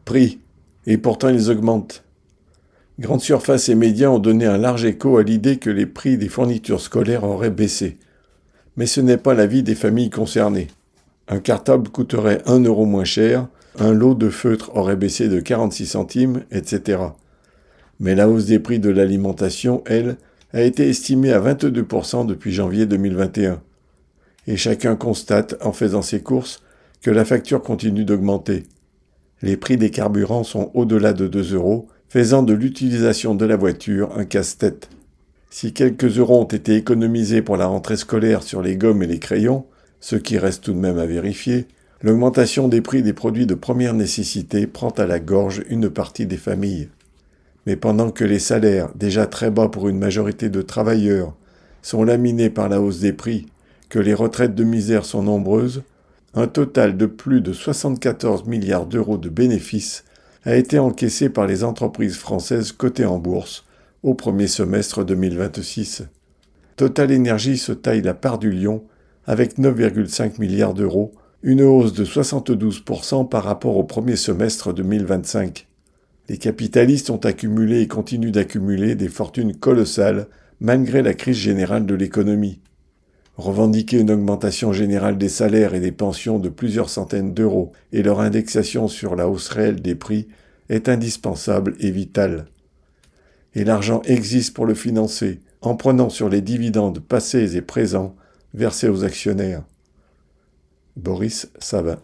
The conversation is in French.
prix. Et pourtant ils augmentent. Grandes surfaces et médias ont donné un large écho à l'idée que les prix des fournitures scolaires auraient baissé. Mais ce n'est pas l'avis des familles concernées. Un cartable coûterait 1 € moins cher, un lot de feutres aurait baissé de 46 centimes, etc. Mais la hausse des prix de l'alimentation, elle, a été estimée à 22% depuis janvier 2021. Et chacun constate, en faisant ses courses, que la facture continue d'augmenter. Les prix des carburants sont au-delà de 2 €, faisant de l'utilisation de la voiture un casse-tête. Si quelques euros ont été économisés pour la rentrée scolaire sur les gommes et les crayons, ce qui reste tout de même à vérifier, l'augmentation des prix des produits de première nécessité prend à la gorge une partie des familles. Mais pendant que les salaires, déjà très bas pour une majorité de travailleurs, sont laminés par la hausse des prix, que les retraites de misère sont nombreuses, un total de plus de 74 milliards d'euros de bénéfices a été encaissé par les entreprises françaises cotées en bourse au premier semestre 2026. Total Énergie se taille la part du lion avec 9,5 milliards d'euros, une hausse de 72% par rapport au premier semestre 2025. Les capitalistes ont accumulé et continuent d'accumuler des fortunes colossales malgré la crise générale de l'économie. Revendiquer une augmentation générale des salaires et des pensions de plusieurs centaines d'euros et leur indexation sur la hausse réelle des prix est indispensable et vital. Et l'argent existe pour le financer, en prenant sur les dividendes passés et présents versés aux actionnaires. Boris Savin.